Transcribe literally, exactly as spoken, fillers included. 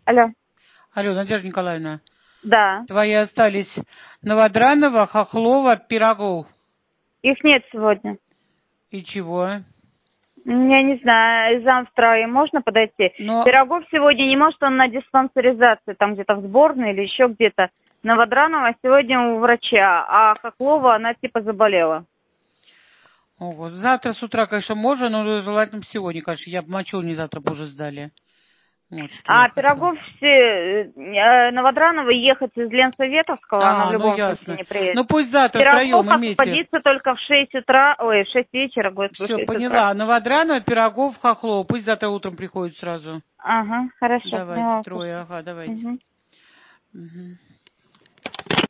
Алло. Алло, Надежда Николаевна. Да. Твои остались Новодранова, Хохлова, Пирогов. Их нет сегодня. И чего? Я не знаю, завтра им можно подойти? Но... Пирогов сегодня не может, он на диспансеризации, там где-то в сборной или еще где-то. Новодранова сегодня у врача, а Хохлова, она типа заболела. Ого. Завтра с утра, конечно, можно, но желательно сегодня, конечно. Я бы мочу не завтра бы уже сдали. Вот, что А я хотела. Пирогов все, э, Новодранова ехать из Ленсоветовского, она в А, ну любом случае ясно. не приедет. Ну пусть завтра Пирогов втроем имейте. освободится только в шесть утра, ой, в шесть вечера, господи, в Все, шесть утра. поняла. Новодранова, Пирогов, Хохлов. Пусть завтра утром приходят сразу. Ага, хорошо, Давайте, поняла. трое, ага, давайте. Угу. Угу.